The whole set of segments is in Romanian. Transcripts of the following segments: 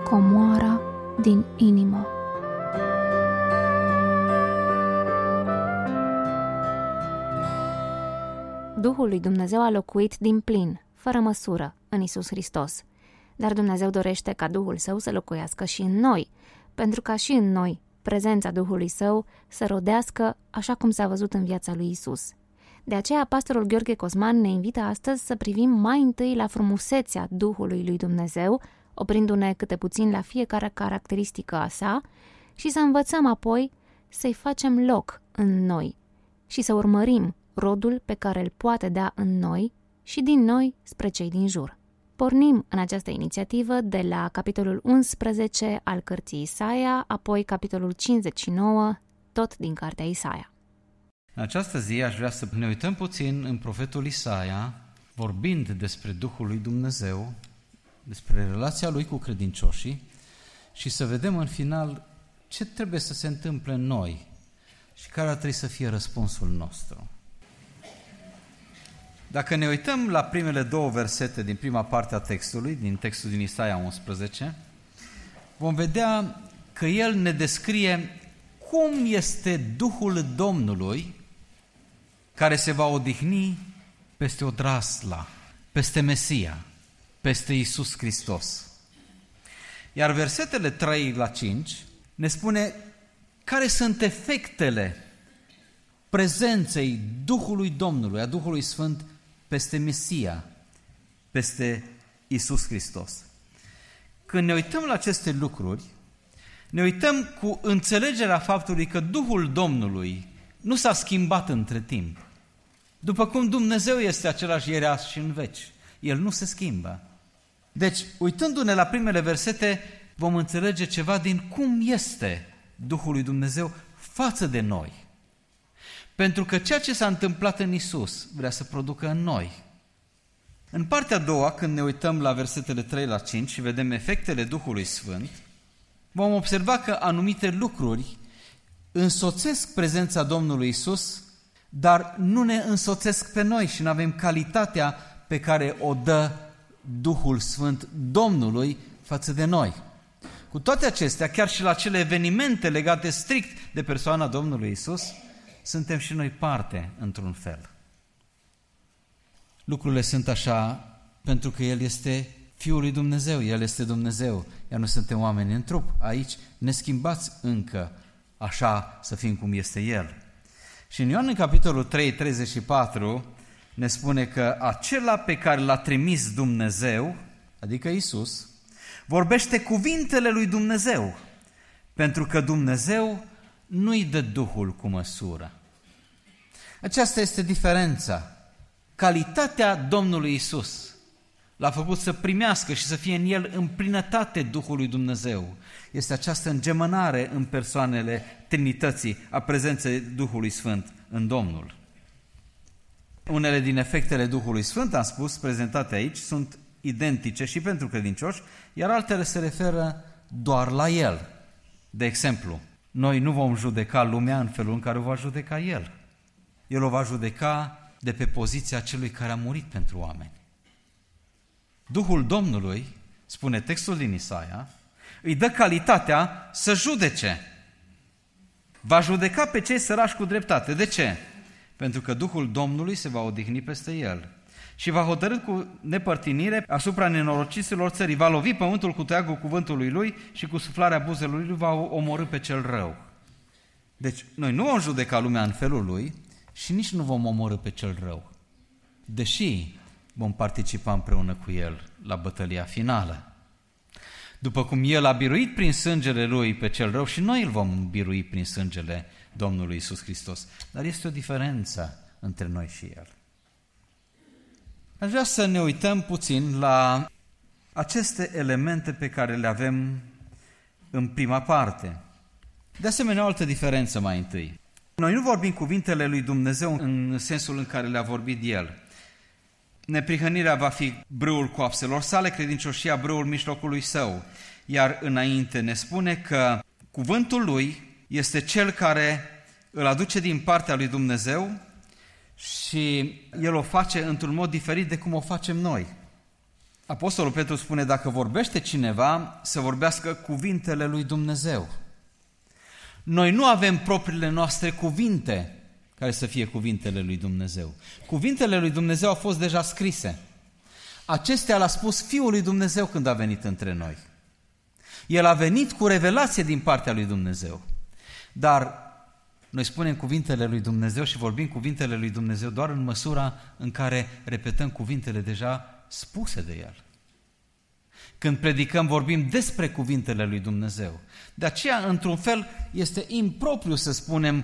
comoara din inimă. Duhul lui Dumnezeu a locuit din plin, fără măsură, în Iisus Hristos. Dar Dumnezeu dorește ca Duhul Său să locuiască și în noi, pentru ca și în noi prezența Duhului Său să rodească așa cum s-a văzut în viața lui Iisus. De aceea, pastorul Gheorghe Cosman ne invită astăzi să privim mai întâi la frumusețea Duhului lui Dumnezeu, oprindu-ne câte puțin la fiecare caracteristică a sa, și să învățăm apoi să-i facem loc în noi și să urmărim rodul pe care îl poate da în noi și din noi spre cei din jur. Pornim în această inițiativă de la capitolul 11 al cărții Isaia, apoi capitolul 59, tot din cartea Isaia. În această zi aș vrea să ne uităm puțin în profetul Isaia, vorbind despre Duhul lui Dumnezeu, despre relația lui cu credincioșii și să vedem în final ce trebuie să se întâmple în noi și care ar trebui să fie răspunsul nostru. Dacă ne uităm la primele două versete din prima parte a textului, din textul din Isaia 11, vom vedea că el ne descrie cum este Duhul Domnului care se va odihni peste odrasla, peste Mesia, peste Iisus Hristos. Iar versetele 3 la 5 ne spune care sunt efectele prezenței Duhului Domnului, a Duhului Sfânt, peste Mesia, peste Iisus Hristos. Când ne uităm la aceste lucruri, ne uităm cu înțelegerea faptului că Duhul Domnului nu s-a schimbat între timp. După cum Dumnezeu este același ieri, azi și în veci, El nu se schimbă. Deci, uitându-ne la primele versete, vom înțelege ceva din cum este Duhul lui Dumnezeu față de noi. Pentru că ceea ce s-a întâmplat în Iisus vrea să producă în noi. În partea a doua, când ne uităm la versetele 3 la 5 și vedem efectele Duhului Sfânt, vom observa că anumite lucruri însoțesc prezența Domnului Iisus, dar nu ne însoțesc pe noi și nu avem calitatea pe care o dă Duhul Sfânt Domnului față de noi. Cu toate acestea, chiar și la cele evenimente legate strict de persoana Domnului Iisus, suntem și noi parte într-un fel. Lucrurile sunt așa pentru că El este Fiul lui Dumnezeu, El este Dumnezeu, iar nu suntem oameni în trup, aici neschimbați încă așa să fim cum este El. Și în Ioan, în capitolul 3, 34, ne spune că acela pe care l-a trimis Dumnezeu, adică Iisus, vorbește cuvintele lui Dumnezeu, pentru că Dumnezeu nu-i dă Duhul cu măsură. Aceasta este diferența. Calitatea Domnului Iisus l-a făcut să primească și să fie în El în plinătate Duhul lui Dumnezeu. Este această îngemănare în persoanele Trinității a prezenței Duhului Sfânt în Domnul. Unele din efectele Duhului Sfânt, am spus, prezentate aici, sunt identice și pentru credincioși, iar altele se referă doar la El. De exemplu, noi nu vom judeca lumea în felul în care o va judeca El. El o va judeca de pe poziția celui care a murit pentru oameni. Duhul Domnului, spune textul din Isaia, îi dă calitatea să judece. Va judeca pe cei sărași cu dreptate. De ce? Pentru că Duhul Domnului se va odihni peste el și va hotărî cu nepărtinire asupra nenorociților țării. Va lovi pământul cu teagul cuvântului lui și cu suflarea buzelui lui va omorî pe cel rău. Deci noi nu vom judeca lumea în felul lui și nici nu vom omorî pe cel rău, deși vom participa împreună cu el la bătălia finală. După cum el a biruit prin sângele lui pe cel rău, și noi îl vom birui prin sângele Domnului Iisus Hristos. Dar este o diferență între noi și el. Aș vrea să ne uităm puțin la aceste elemente pe care le avem în prima parte. De asemenea, o altă diferență mai întâi. Noi nu vorbim cuvintele lui Dumnezeu în sensul în care le-a vorbit El. Neprihănirea va fi brâul coapselor sale, credincioșia brâul mijlocului său. Iar înainte ne spune că cuvântul lui este cel care îl aduce din partea lui Dumnezeu și el o face într-un mod diferit de cum o facem noi. Apostolul Petru spune, dacă vorbește cineva, să vorbească cuvintele lui Dumnezeu. Noi nu avem propriile noastre cuvinte care să fie cuvintele lui Dumnezeu. Cuvintele lui Dumnezeu au fost deja scrise. Acestea l-a spus Fiul lui Dumnezeu când a venit între noi. El a venit cu revelație din partea lui Dumnezeu. Dar noi spunem cuvintele lui Dumnezeu și vorbim cuvintele lui Dumnezeu doar în măsura în care repetăm cuvintele deja spuse de El. Când predicăm, vorbim despre cuvintele lui Dumnezeu. De aceea, într-un fel, este impropriu să spunem,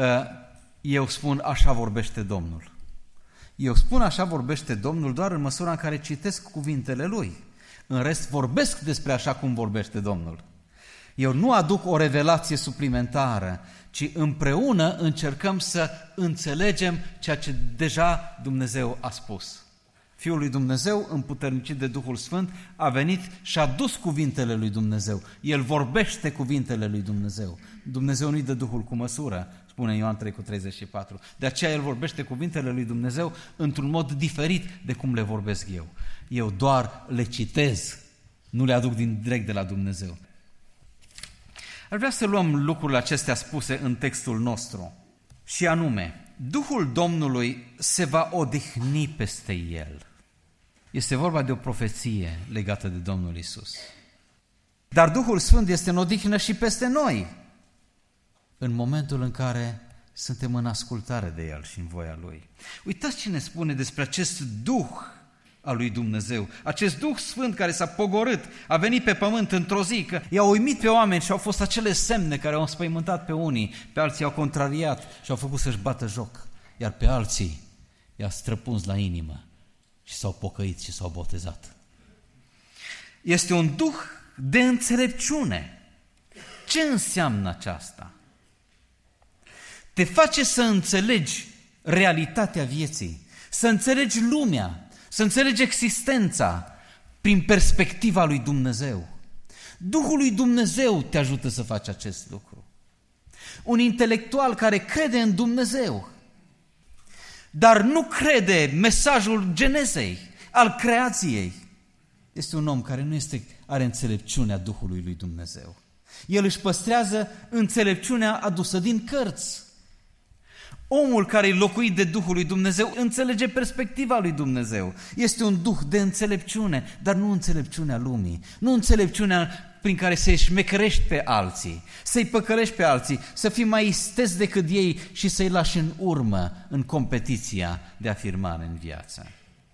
eu spun așa vorbește Domnul. Eu spun așa vorbește Domnul doar în măsura în care citesc cuvintele Lui. În rest, vorbesc despre așa cum vorbește Domnul. Eu nu aduc o revelație suplimentară, ci împreună încercăm să înțelegem ceea ce deja Dumnezeu a spus. Fiul lui Dumnezeu, împuternicit de Duhul Sfânt, a venit și a dus cuvintele lui Dumnezeu. El vorbește cuvintele lui Dumnezeu. Dumnezeu nu-i dă Duhul cu măsură, spune Ioan 3,34. De aceea El vorbește cuvintele lui Dumnezeu într-un mod diferit de cum le vorbesc eu. Eu doar le citez, nu le aduc direct de la Dumnezeu. Ar vrea să luăm lucrurile acestea spuse în textul nostru, și anume, Duhul Domnului se va odihni peste el. Este vorba de o profeție legată de Domnul Iisus. Dar Duhul Sfânt este în odihnă și peste noi, în momentul în care suntem în ascultare de El și în voia Lui. Uitați ce ne spune despre acest Duh al lui Dumnezeu, acest Duh Sfânt care s-a pogorât, a venit pe pământ într-o zi, că i-a uimit pe oameni și au fost acele semne care au înspăimântat pe unii, pe alții au contrariat și au făcut să-și bată joc, iar pe alții i-a străpuns la inimă și s-au pocăit și s-au botezat. Este un Duh de înțelepciune. Ce înseamnă aceasta? Te face să înțelegi realitatea vieții, să înțelegi lumea, să înțelegi existența prin perspectiva lui Dumnezeu. Duhul lui Dumnezeu te ajută să faci acest lucru. Un intelectual care crede în Dumnezeu, dar nu crede mesajul Genezei, al creației, este un om care nu are înțelepciunea Duhului lui Dumnezeu. El își păstrează înțelepciunea adusă din cărți. Omul care e locuit de Duhul lui Dumnezeu înțelege perspectiva lui Dumnezeu. Este un duh de înțelepciune, dar nu înțelepciunea lumii, nu înțelepciunea prin care să-i șmecherești pe alții, să-i păcălești pe alții, să fii mai isteț decât ei și să-i lași în urmă în competiția de afirmare în viață.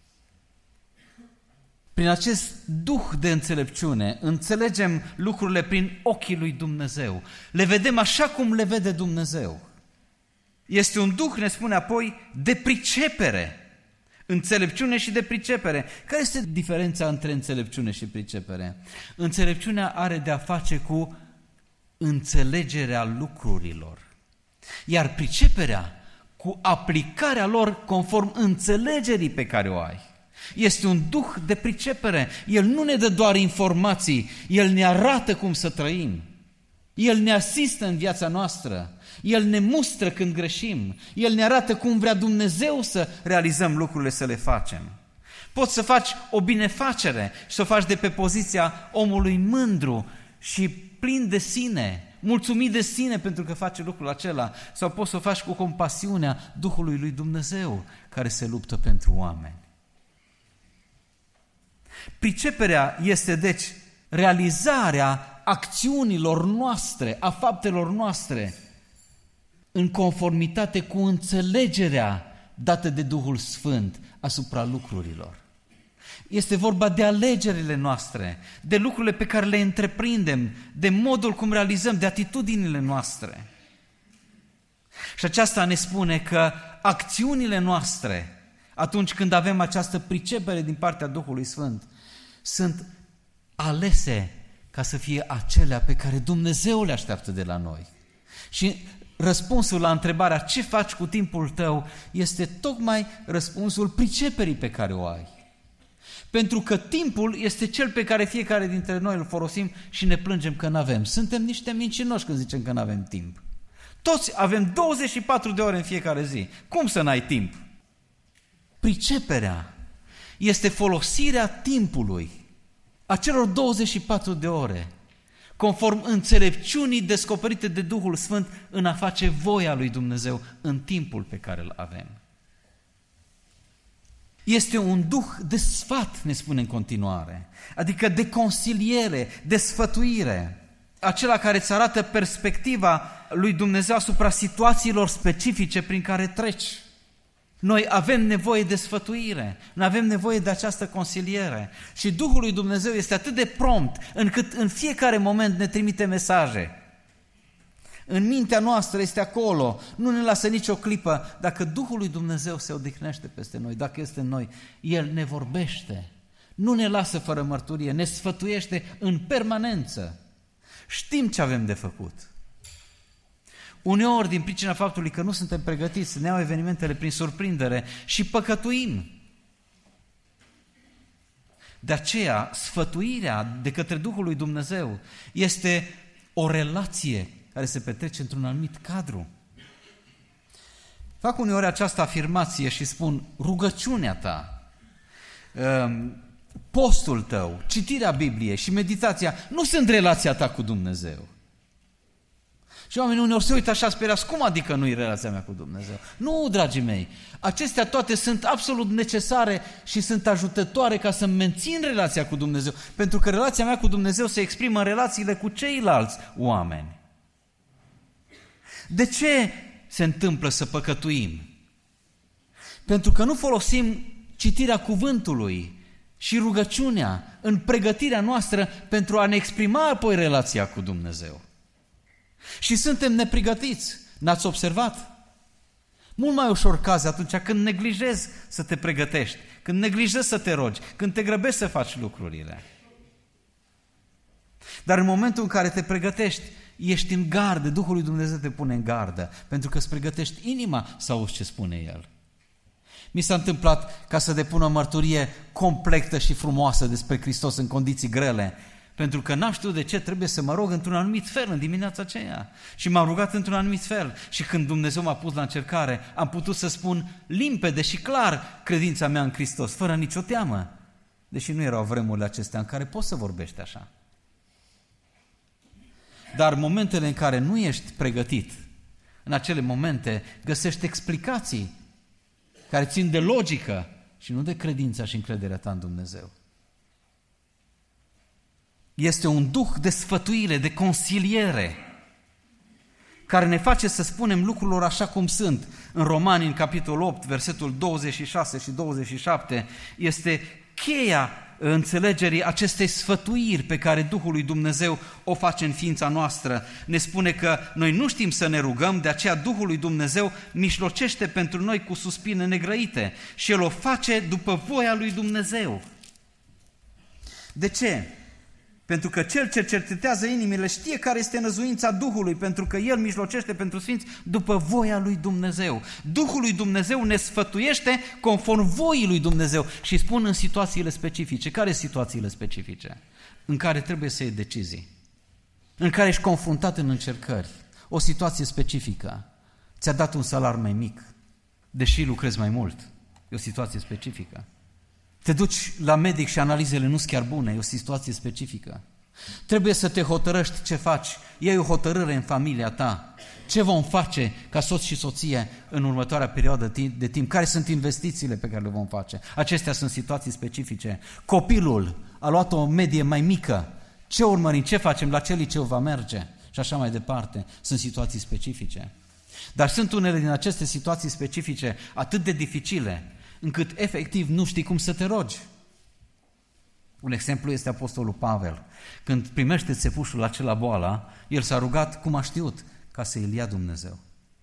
Prin acest duh de înțelepciune înțelegem lucrurile prin ochii lui Dumnezeu. Le vedem așa cum le vede Dumnezeu. Este un duh, ne spune apoi, de pricepere. Înțelepciune și de pricepere. Care este diferența între înțelepciune și pricepere? Înțelepciunea are de-a face cu înțelegerea lucrurilor, iar priceperea cu aplicarea lor conform înțelegerii pe care o ai. Este un duh de pricepere. El nu ne dă doar informații, El ne arată cum să trăim. El ne asistă în viața noastră. El ne mustră când greșim. El ne arată cum vrea Dumnezeu să realizăm lucrurile, să le facem. Poți să faci o binefacere și să o faci de pe poziția omului mândru și plin de sine, mulțumit de sine pentru că face lucrul acela, sau poți să o faci cu compasiunea Duhului lui Dumnezeu care se luptă pentru oameni. Priceperea este deci realizarea acțiunilor noastre, a faptelor noastre, în conformitate cu înțelegerea dată de Duhul Sfânt asupra lucrurilor. Este vorba de alegerile noastre, de lucrurile pe care le întreprindem, de modul cum realizăm, de atitudinile noastre. Și aceasta ne spune că acțiunile noastre, atunci când avem această pricepere din partea Duhului Sfânt, sunt alese ca să fie acelea pe care Dumnezeu le așteaptă de la noi. Și răspunsul la întrebarea ce faci cu timpul tău este tocmai răspunsul priceperii pe care o ai. Pentru că timpul este cel pe care fiecare dintre noi îl folosim și ne plângem că nu avem. Suntem niște mincinoși când zicem că nu avem timp. Toți avem 24 de ore în fiecare zi. Cum să n-ai timp? Priceperea este folosirea timpului, a celor 24 de ore, conform înțelepciunii descoperite de Duhul Sfânt în a face voia lui Dumnezeu în timpul pe care îl avem. Este un duh de sfat, ne spune în continuare, adică de consiliere, de sfătuire, acela care îți arată perspectiva lui Dumnezeu asupra situațiilor specifice prin care treci. Noi avem nevoie de sfătuire, noi avem nevoie de această consiliere și Duhul lui Dumnezeu este atât de prompt încât în fiecare moment ne trimite mesaje. În mintea noastră este acolo, nu ne lasă nicio clipă. Dacă Duhul lui Dumnezeu se odihnește peste noi, dacă este în noi, El ne vorbește, nu ne lasă fără mărturie, ne sfătuiește în permanență. Știm ce avem de făcut. Uneori, din pricina faptului că nu suntem pregătiți, să ne iau evenimentele prin surprindere și păcătuim. De aceea, sfătuirea de către Duhul lui Dumnezeu este o relație care se petrece într-un anumit cadru. Fac uneori această afirmație și spun: rugăciunea ta, postul tău, citirea Bibliei și meditația nu sunt relația ta cu Dumnezeu. Și oamenii uneori se uită așa speriați: cum adică nu e relația mea cu Dumnezeu? Nu, dragii mei, acestea toate sunt absolut necesare și sunt ajutătoare ca să mențin relația cu Dumnezeu, pentru că relația mea cu Dumnezeu se exprimă în relațiile cu ceilalți oameni. De ce se întâmplă să păcătuim? Pentru că nu folosim citirea cuvântului și rugăciunea în pregătirea noastră pentru a ne exprima apoi relația cu Dumnezeu. Și suntem nepregătiți. N-ați observat? Mult mai ușor cazi atunci când neglijezi să te pregătești, când neglijezi să te rogi, când te grăbești să faci lucrurile. Dar în momentul în care te pregătești, ești în gardă, Duhul lui Dumnezeu te pune în gardă, pentru că îți pregătești inima să auzi ce spune El. Mi s-a întâmplat ca să depun o mărturie completă și frumoasă despre Hristos în condiții grele, pentru că n-am știut de ce trebuie să mă rog într-un anumit fel în dimineața aceea. Și m-am rugat într-un anumit fel. Și când Dumnezeu m-a pus la încercare, am putut să spun limpede și clar credința mea în Hristos, fără nicio teamă. Deși nu erau vremurile acestea în care poți să vorbești așa. Dar momentele în care nu ești pregătit, în acele momente găsești explicații care țin de logică și nu de credința și încrederea ta în Dumnezeu. Este un duh de sfătuire, de consiliere, care ne face să spunem lucrurilor așa cum sunt. În Romani, în capitolul 8, versetul 26 și 27, este cheia înțelegerii acestei sfătuiri pe care Duhul lui Dumnezeu o face în ființa noastră. Ne spune că noi nu știm să ne rugăm, de aceea Duhul lui Dumnezeu mijlocește pentru noi cu suspine negrăite și El o face după voia lui Dumnezeu. De ce? Pentru că Cel ce cercetează inimile știe care este năzuința Duhului, pentru că El mijlocește pentru sfinți după voia lui Dumnezeu. Duhul lui Dumnezeu ne sfătuiește conform voii lui Dumnezeu și spun în situațiile specifice. Care sunt situațiile specifice? În care trebuie să iei decizii, în care ești confruntat în încercări, o situație specifică. Ți-a dat un salar mai mic, deși lucrezi mai mult. E o situație specifică. Te duci la medic și analizele nu sunt chiar bune, e o situație specifică. Trebuie să te hotărăști ce faci, iei o hotărâre în familia ta. Ce vom face ca soț și soție în următoarea perioadă de timp? Care sunt investițiile pe care le vom face? Acestea sunt situații specifice. Copilul a luat o medie mai mică. Ce urmărim? Ce facem? La ce liceu va merge? Și așa mai departe. Sunt situații specifice. Dar sunt unele din aceste situații specifice atât de dificile, încât efectiv nu știi cum să te rogi. Un exemplu este apostolul Pavel. Când primește țepușul acela boala, el s-a rugat cum a știut, ca să îl ia Dumnezeu.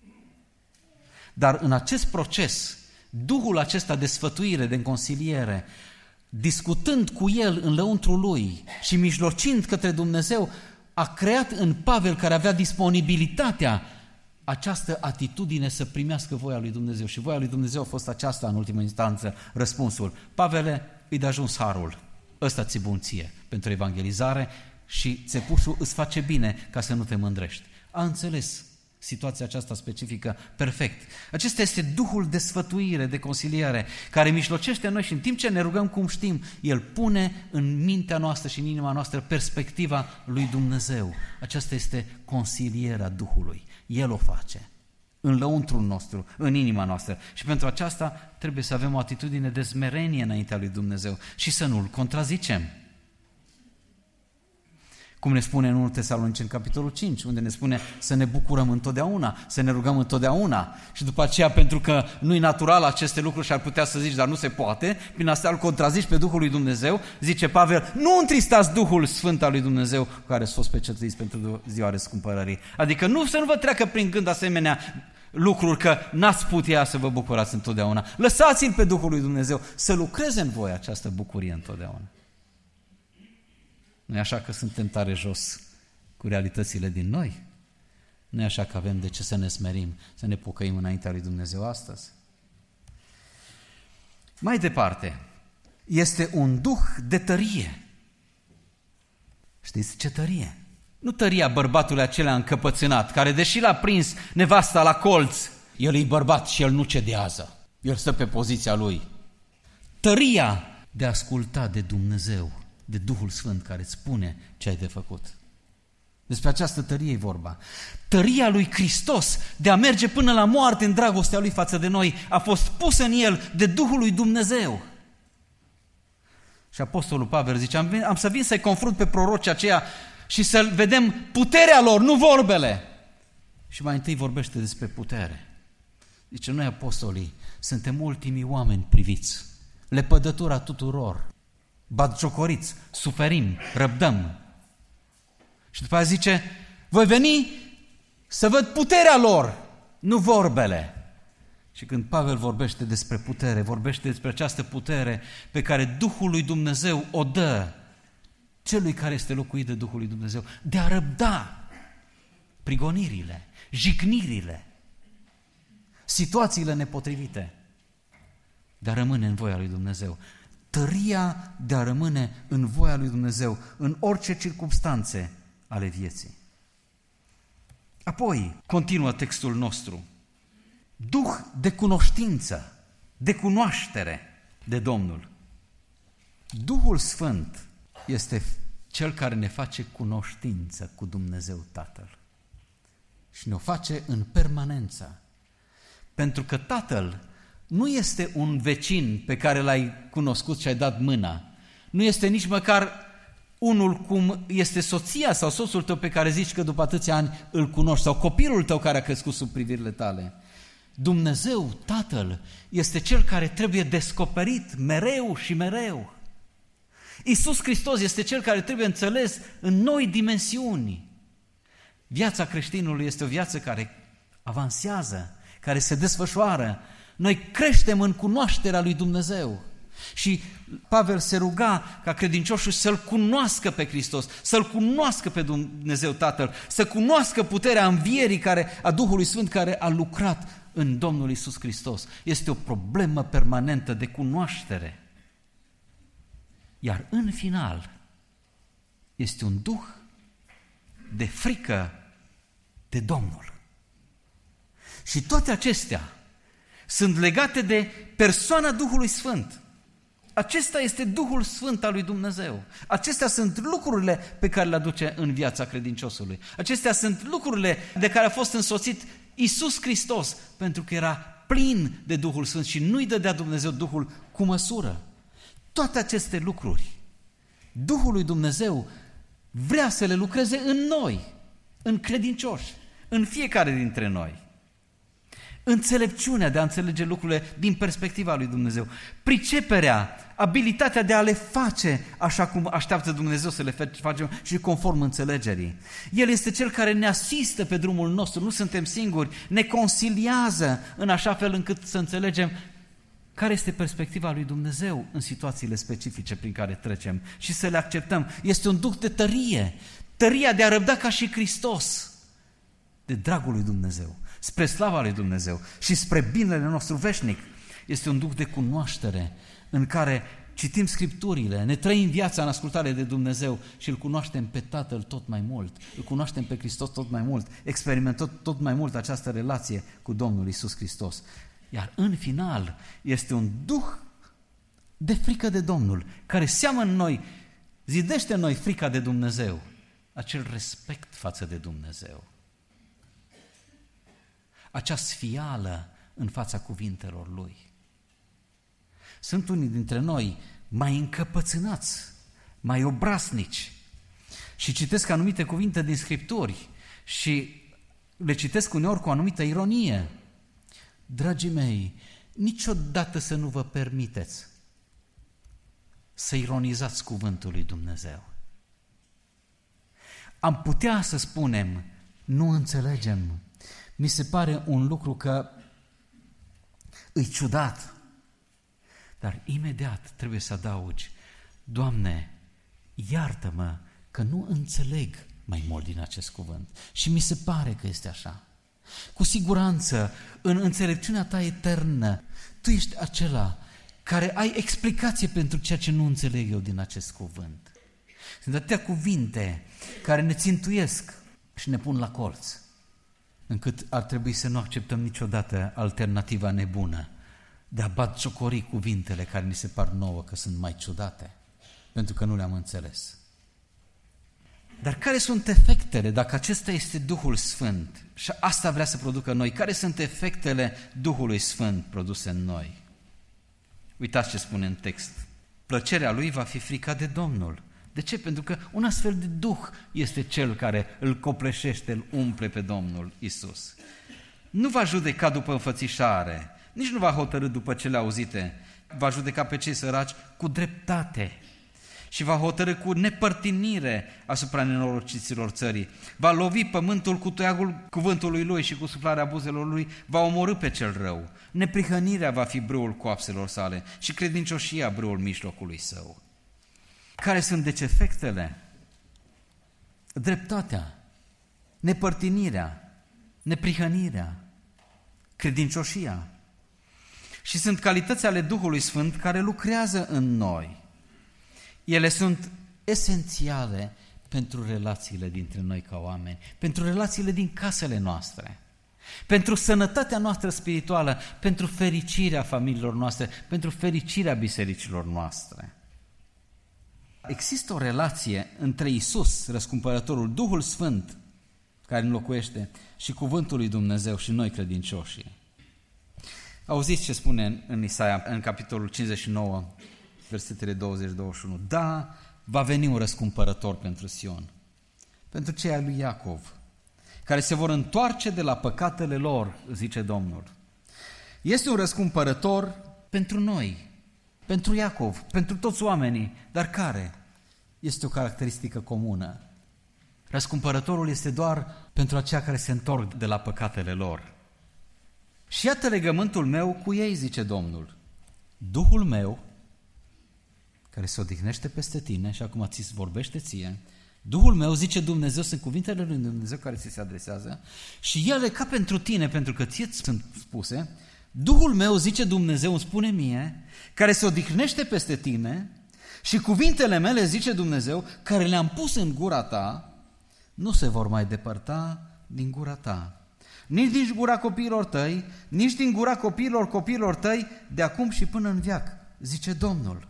Dar în acest proces, Duhul acesta de sfătuire, de consiliere, discutând cu el în lăuntrul lui și mijlocind către Dumnezeu, a creat în Pavel, care avea disponibilitatea, această atitudine să primească voia lui Dumnezeu. Și voia lui Dumnezeu a fost aceasta în ultimă instanță, răspunsul. Pavele, îi de ajuns harul, ăsta ți-e bun ție pentru evangelizare și țepușul îți face bine ca să nu te mândrești. A înțeles situația aceasta specifică perfect. Acesta este Duhul de sfătuire, de consiliere, care mijlocește în noi și în timp ce ne rugăm cum știm, El pune în mintea noastră și în inima noastră perspectiva lui Dumnezeu. Aceasta este consilierea Duhului. El o face în lăuntrul nostru, în inima noastră. Și pentru aceasta trebuie să avem o atitudine de smerenie înaintea lui Dumnezeu și să nu-L contrazicem. Cum ne spune în 1 Tesaloniceni, în capitolul 5, unde ne spune să ne bucurăm întotdeauna, să ne rugăm întotdeauna. Și după aceea, pentru că nu-i natural aceste lucruri și ar putea să zici, dar nu se poate, prin asta îl contrazici pe Duhul lui Dumnezeu, zice Pavel, nu întristați Duhul Sfânt al lui Dumnezeu, care s-o speciatuiți pentru ziua răscumpărării. Adică să nu vă treacă prin gând asemenea lucruri că n-ați putea să vă bucurați întotdeauna. Lăsați-l pe Duhul lui Dumnezeu să lucreze în voi această bucurie întotdeauna. Nu e așa că suntem tare jos cu realitățile din noi? Nu e așa că avem de ce să ne smerim, să ne pocăim înaintea lui Dumnezeu astăzi? Mai departe, este un duh de tărie. Știți ce tărie? Nu tăria bărbatului acela încăpățânat, care deși l-a prins nevasta la colț, el e bărbat și el nu cedează. El stă pe poziția lui. Tăria de a asculta de Dumnezeu, de Duhul Sfânt care îți spune ce ai de făcut. Despre această tărie e vorba. Tăria lui Hristos de a merge până la moarte în dragostea Lui față de noi a fost pusă în El de Duhul lui Dumnezeu. Și Apostolul Pavel zice, am să vin să-i confrunt pe prorocii aceia și să vedem puterea lor, nu vorbele. Și mai întâi vorbește despre putere. Zice, noi apostolii suntem ultimii oameni priviți, lepădătura tuturor, batjocoriți, suferim, răbdăm. Și după aceea zice, voi veni să văd puterea lor, nu vorbele. Și când Pavel vorbește despre putere, vorbește despre această putere pe care Duhul lui Dumnezeu o dă celui care este locuit de Duhul lui Dumnezeu, de a răbda prigonirile, jignirile, situațiile nepotrivite, de a rămâne în voia lui Dumnezeu. Tăria de a rămâne în voia lui Dumnezeu, în orice circumstanțe ale vieții. Apoi, continuă textul nostru, duh de cunoștință, de cunoaștere de Domnul. Duhul Sfânt este Cel care ne face cunoștință cu Dumnezeu Tatăl. Și ne-o face în permanență. Pentru că Tatăl nu este un vecin pe care l-ai cunoscut și ai dat mâna. Nu este nici măcar unul cum este soția sau soțul tău pe care zici că după atâția ani îl cunoști, sau copilul tău care a crescut sub privirile tale. Dumnezeu, Tatăl, este Cel care trebuie descoperit mereu și mereu. Iisus Hristos este Cel care trebuie înțeles în noi dimensiuni. Viața creștinului este o viață care avansează, care se desfășoară. Noi creștem în cunoașterea lui Dumnezeu. Și Pavel se ruga ca credincioșul să-L cunoască pe Hristos, să-L cunoască pe Dumnezeu Tatăl, să cunoască puterea învierii a Duhului Sfânt care a lucrat în Domnul Iisus Hristos. Este o problemă permanentă de cunoaștere. Iar în final este un duh de frică de Domnul. Și toate acestea sunt legate de persoana Duhului Sfânt. Acesta este Duhul Sfânt al lui Dumnezeu. Acestea sunt lucrurile pe care le aduce în viața credinciosului. Acestea sunt lucrurile de care a fost însoțit Iisus Hristos, pentru că era plin de Duhul Sfânt și nu-i dădea Dumnezeu Duhul cu măsură. Toate aceste lucruri, Duhul lui Dumnezeu vrea să le lucreze în noi, în credincioși, în fiecare dintre noi. Înțelepciunea de a înțelege lucrurile din perspectiva lui Dumnezeu, priceperea, abilitatea de a le face așa cum așteaptă Dumnezeu să le facem și conform înțelegerii. El este Cel care ne asistă pe drumul nostru, nu suntem singuri, ne consiliază în așa fel încât să înțelegem care este perspectiva lui Dumnezeu în situațiile specifice prin care trecem și să le acceptăm. Este un duh de tărie, tăria de a răbda ca și Hristos, de dragul lui Dumnezeu, spre slava lui Dumnezeu și spre binele nostru veșnic. Este un duh de cunoaștere în care citim Scripturile, ne trăim viața în ascultare de Dumnezeu și îl cunoaștem pe Tatăl tot mai mult, îl cunoaștem pe Hristos tot mai mult, experimentăm tot mai mult această relație cu Domnul Iisus Hristos. Iar în final este un duh de frică de Domnul, care seamănă în noi, zidește în noi frica de Dumnezeu, acel respect față de Dumnezeu, acea sfială în fața cuvintelor Lui. Sunt unii dintre noi mai încăpățânați, mai obraznici și citesc anumite cuvinte din Scripturi și le citesc uneori cu o anumită ironie. Dragii mei, niciodată să nu vă permiteți să ironizați cuvântul lui Dumnezeu. Am putea să spunem, nu înțelegem, mi se pare un lucru că e ciudat, dar imediat trebuie să adaugi, Doamne, iartă-mă că nu înțeleg mai mult din acest cuvânt. Și mi se pare că este așa. Cu siguranță, în înțelepciunea ta eternă, tu ești acela care ai explicație pentru ceea ce nu înțeleg eu din acest cuvânt. Sunt atâtea cuvinte care ne țintuiesc și ne pun la colț, încât ar trebui să nu acceptăm niciodată alternativa nebună de a batjocori cuvintele care ni se par nouă că sunt mai ciudate, pentru că nu le-am înțeles. Dar care sunt efectele, dacă acesta este Duhul Sfânt și asta vrea să producă noi, care sunt efectele Duhului Sfânt produse în noi? Uitați ce spune în text. Plăcerea lui va fi frica de Domnul. De ce? Pentru că un astfel de Duh este cel care îl copleșește, îl umple pe Domnul Iisus. Nu va judeca după înfățișare, nici nu va hotărî după cele auzite, va judeca pe cei săraci cu dreptate și va hotărî cu nepărtinire asupra nenorociților țării. Va lovi pământul cu toiagul cuvântului lui și cu suflarea buzelor lui va omorî pe cel rău. Neprihănirea va fi brâul coapselor sale și credincioșia brâul mijlocului său. Care sunt deci efectele? Dreptatea, nepărtinirea, neprihănirea, credincioșia. Și sunt calități ale Duhului Sfânt care lucrează în noi. Ele sunt esențiale pentru relațiile dintre noi ca oameni, pentru relațiile din casele noastre, pentru sănătatea noastră spirituală, pentru fericirea familiilor noastre, pentru fericirea bisericilor noastre. Există o relație între Iisus, răscumpărătorul, Duhul Sfânt, care înlocuiește, și cuvântul lui Dumnezeu și noi credincioșii. Auziți ce spune în Isaia, în capitolul 59, versetele 20-21. Da, va veni un răscumpărător pentru Sion, pentru cei ai lui Iacov, care se vor întoarce de la păcatele lor, zice Domnul. Este un răscumpărător pentru noi, pentru Iacov, pentru toți oamenii, dar care? Este o caracteristică comună. Răscumpărătorul este doar pentru aceia care se întorc de la păcatele lor. Și iată legământul meu cu ei, zice Domnul. Duhul meu, care se odihnește peste tine și acum ți vorbește ție, Duhul meu, zice Dumnezeu, sunt cuvintele lui Dumnezeu care ți se adresează și ele ca pentru tine, pentru că ție sunt spuse, Duhul meu, zice Dumnezeu, îmi spune mie, care se odihnește peste tine și cuvintele mele, zice Dumnezeu, care le-am pus în gura ta, nu se vor mai depărta din gura ta. Nici din gura copiilor tăi, nici din gura copiilor tăi, de acum și până în veac, zice Domnul.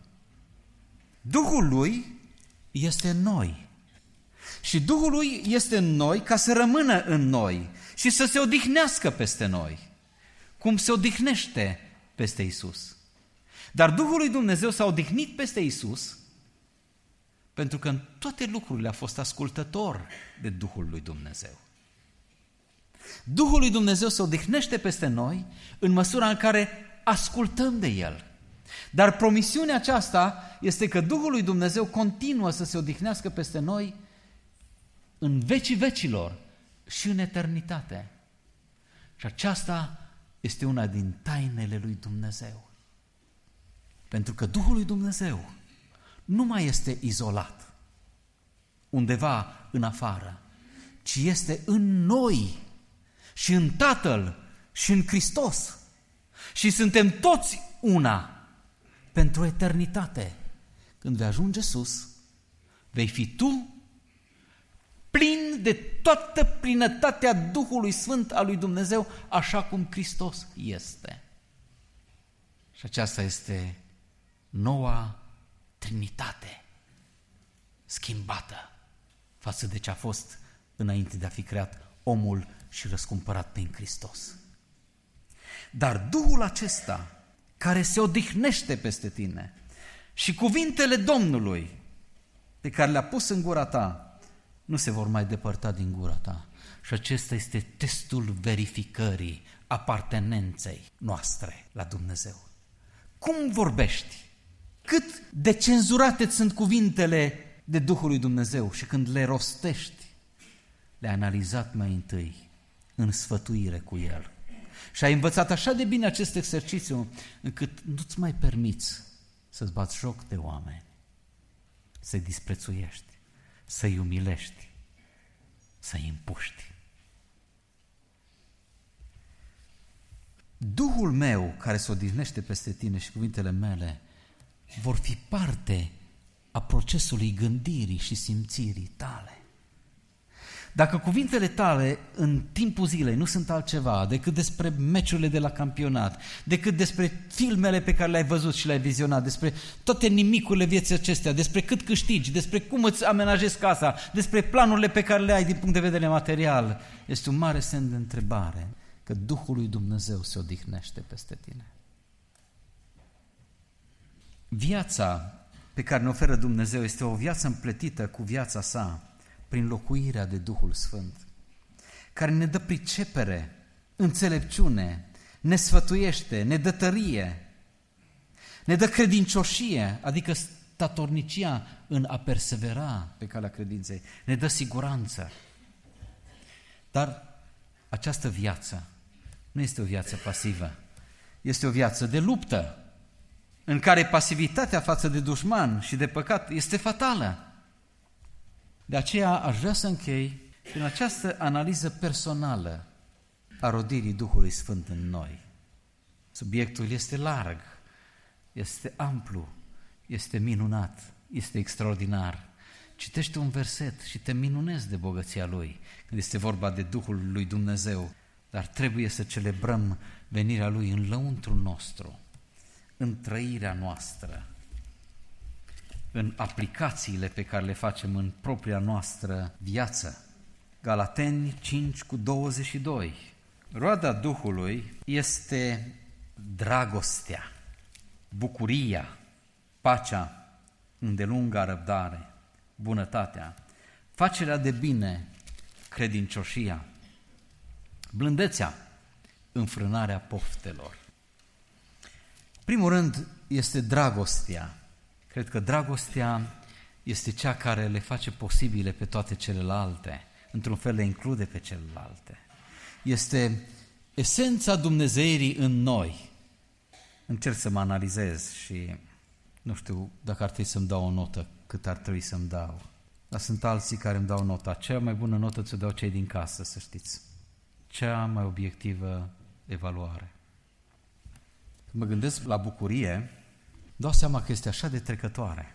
Duhul lui este în noi. Și Duhul lui este în noi ca să rămână în noi și să se odihnească peste noi, cum se odihnește peste Iisus. Dar Duhul lui Dumnezeu s-a odihnit peste Iisus pentru că în toate lucrurile a fost ascultător de Duhul lui Dumnezeu. Duhul lui Dumnezeu se odihnește peste noi în măsura în care ascultăm de El. Dar promisiunea aceasta este că Duhul lui Dumnezeu continuă să se odihnească peste noi în vecii vecilor și în eternitate. Și aceasta este una din tainele lui Dumnezeu. Pentru că Duhul lui Dumnezeu nu mai este izolat undeva în afară, ci este în noi și în Tatăl și în Hristos. Și suntem toți una pentru eternitate. Când vei ajunge sus, vei fi tu plin de toată plinătatea Duhului Sfânt al lui Dumnezeu, așa cum Hristos este. Și aceasta este noua Trinitate, schimbată față de ce a fost înainte de a fi creat omul și răscumpărat prin Hristos. Dar Duhul acesta, care se odihnește peste tine, și cuvintele Domnului pe care le-a pus în gura ta, nu se vor mai depărta din gura ta. Și acesta este testul verificării apartenenței noastre la Dumnezeu. Cum vorbești? Cât de cenzurate sunt cuvintele de Duhul lui Dumnezeu și când le rostești, le-ai analizat mai întâi în sfătuire cu El. Și ai învățat așa de bine acest exercițiu încât nu-ți mai permiți să-ți bați joc de oameni, să-i disprețuiești, să-i umilești, să-i împuști. Duhul meu care se odihnește peste tine și cuvintele mele vor fi parte a procesului gândirii și simțirii tale. Dacă cuvintele tale în timpul zilei nu sunt altceva decât despre meciurile de la campionat, decât despre filmele pe care le-ai văzut și le-ai vizionat, despre toate nimicurile vieții acestea, despre cât câștigi, despre cum îți amenajezi casa, despre planurile pe care le ai din punct de vedere material, este un mare semn de întrebare că Duhul lui Dumnezeu se odihnește peste tine. Viața pe care ne oferă Dumnezeu este o viață împletită cu viața sa prin locuirea de Duhul Sfânt, care ne dă pricepere, înțelepciune, ne sfătuiește, ne dă tărie, ne dă credincioșie, adică statornicia în a persevera pe calea credinței, ne dă siguranță. Dar această viață nu este o viață pasivă, este o viață de luptă, în care pasivitatea față de dușman și de păcat este fatală. De aceea aș vrea să închei prin această analiză personală a rodirii Duhului Sfânt în noi. Subiectul este larg, este amplu, este minunat, este extraordinar. Citește un verset și te minunezi de bogăția lui, când este vorba de Duhul lui Dumnezeu, dar trebuie să celebrăm venirea lui în lăuntrul nostru, în trăirea noastră, în aplicațiile pe care le facem în propria noastră viață. Galateni 5:22. Roada Duhului este dragostea, bucuria, pacea, îndelunga răbdare, bunătatea, facerea de bine, credincioșia, blândețea, înfrânarea poftelor. Primul rând este dragostea. Cred că dragostea este cea care le face posibile pe toate celelalte, într-un fel le include pe celelalte. Este esența dumnezeirii în noi. Încerc să mă analizez și nu știu dacă ar trebui să-mi dau o notă, cât ar trebui să-mi dau. Dar sunt alții care îmi dau nota. Cea mai bună notă ți-o dau cei din casă, să știți. Cea mai obiectivă evaluare. Când mă gândesc la bucurie, dau seama că este așa de trecătoare.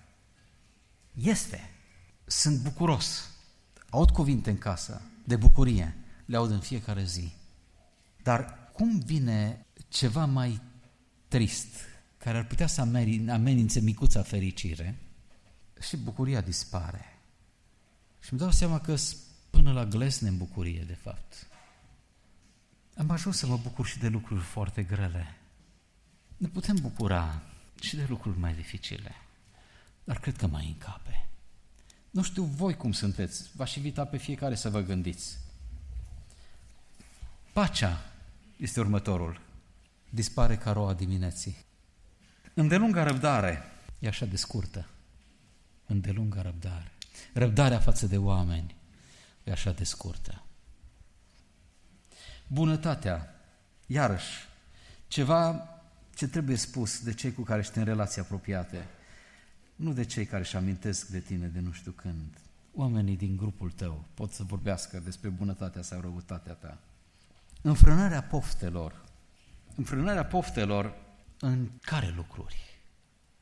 Este. Sunt bucuros. Aud cuvinte în casă de bucurie. Le aud în fiecare zi. Dar cum vine ceva mai trist, care ar putea să amenințe micuța fericire, și bucuria dispare. Și îmi dau seama că până la glesne în bucurie, de fapt. Am ajuns să mă bucur și de lucruri foarte grele. Ne putem bucura și de lucruri mai dificile, dar cred că mai încape. Nu știu voi cum sunteți, v-aș invita pe fiecare să vă gândiți. Pacea este următorul. Dispare ca roa dimineții. Îndelunga răbdare e așa de scurtă. Îndelunga răbdare. Răbdarea față de oameni e așa de scurtă. Bunătatea, iarăși, ceva ce trebuie spus de cei cu care ești în relații apropiate, nu de cei care își amintesc de tine de nu știu când. Oamenii din grupul tău pot să vorbească despre bunătatea sau răutatea ta. Înfrânarea poftelor. Înfrânarea poftelor în care lucruri?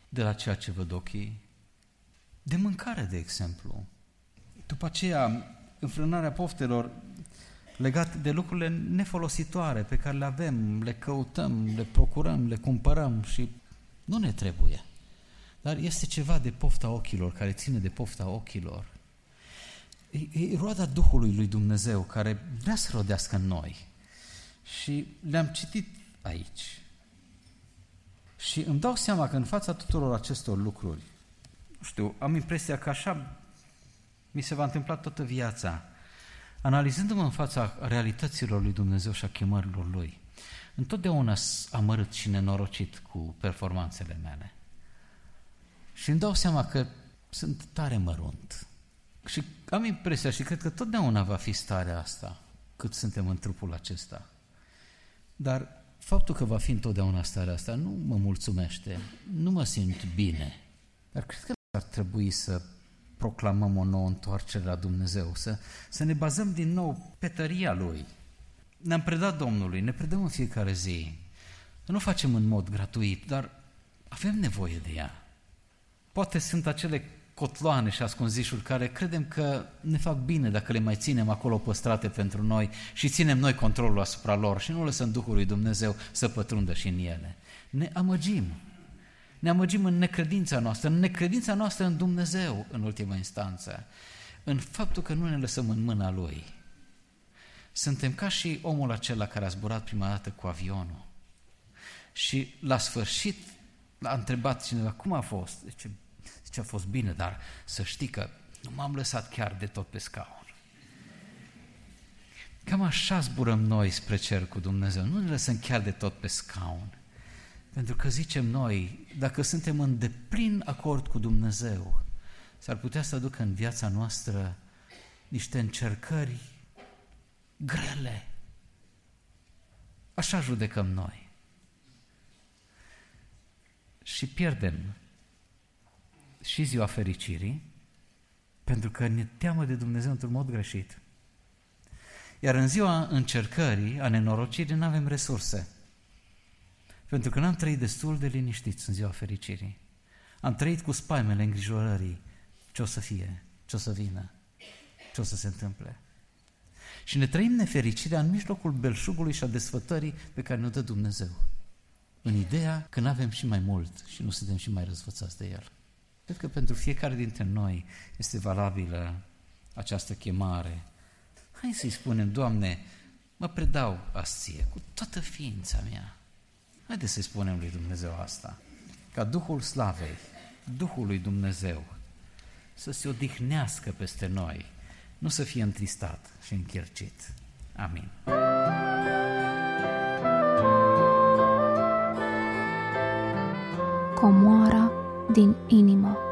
de la ceea ce văd ochii, de mâncare, de exemplu. După aceea, înfrânarea poftelor legate de lucrurile nefolositoare pe care le avem, le căutăm, le procurăm, le cumpărăm și nu ne trebuie. Dar este ceva de pofta ochilor, care ține de pofta ochilor. E roada Duhului lui Dumnezeu care vrea să rodească în noi. Și le-am citit aici. Și îmi dau seama că în fața tuturor acestor lucruri, nu știu, am impresia că așa mi se va întâmpla toată viața, analizându-mă în fața realităților lui Dumnezeu și a chemărilor Lui. Întotdeauna sunt amărât și nenorocit cu performanțele mele. Și îmi dau seama că sunt tare mărunt. Și am impresia și cred că totdeauna va fi starea asta, cât suntem în trupul acesta. Dar faptul că va fi întotdeauna starea asta nu mă mulțumește, nu mă simt bine. Dar cred că ar trebui să proclamăm o nouă întoarcere la Dumnezeu, să ne bazăm din nou pe tăria Lui. Ne-am predat Domnului, ne predăm în fiecare zi. Nu facem în mod gratuit, dar avem nevoie de ea. Poate sunt acele cotloane și ascunzișuri care credem că ne fac bine dacă le mai ținem acolo păstrate pentru noi și ținem noi controlul asupra lor și nu lăsăm Duhul lui Dumnezeu să pătrundă și în ele. Ne amăgim. Ne amăgim în necredința noastră în Dumnezeu, în ultima instanță, în faptul că nu ne lăsăm în mâna Lui. Suntem ca și omul acela care a zburat prima dată cu avionul și la sfârșit l-a întrebat cineva, cum a fost? Zice, a fost bine, dar să știi că nu m-am lăsat chiar de tot pe scaun. Cam așa zburăm noi spre cer cu Dumnezeu, nu ne lăsăm chiar de tot pe scaun. Pentru că zicem noi, dacă suntem în deplin acord cu Dumnezeu, s-ar putea să aducă în viața noastră niște încercări grele. Așa judecăm noi. Și pierdem și ziua fericirii, pentru că ne teamă de Dumnezeu într-un mod greșit. Iar în ziua încercării, a nenorocirii, nu avem resurse. Pentru că n-am trăit destul de liniștiți în ziua fericirii. Am trăit cu spaimele îngrijorării. Ce o să fie? Ce o să vină? Ce o să se întâmple? Și ne trăim nefericirea în mijlocul belșugului și a desfătării pe care ne-o dă Dumnezeu. În ideea că n-avem și mai mult și nu suntem și mai răsfățați de El. Cred că pentru fiecare dintre noi este valabilă această chemare. Hai să-i spunem, Doamne, mă predau Ție cu toată ființa mea. Haideți să-i spunem lui Dumnezeu asta, ca Duhul Slavei, Duhul lui Dumnezeu, să se odihnească peste noi, nu să fie întristat și închircit. Amin. Comoara din inimă.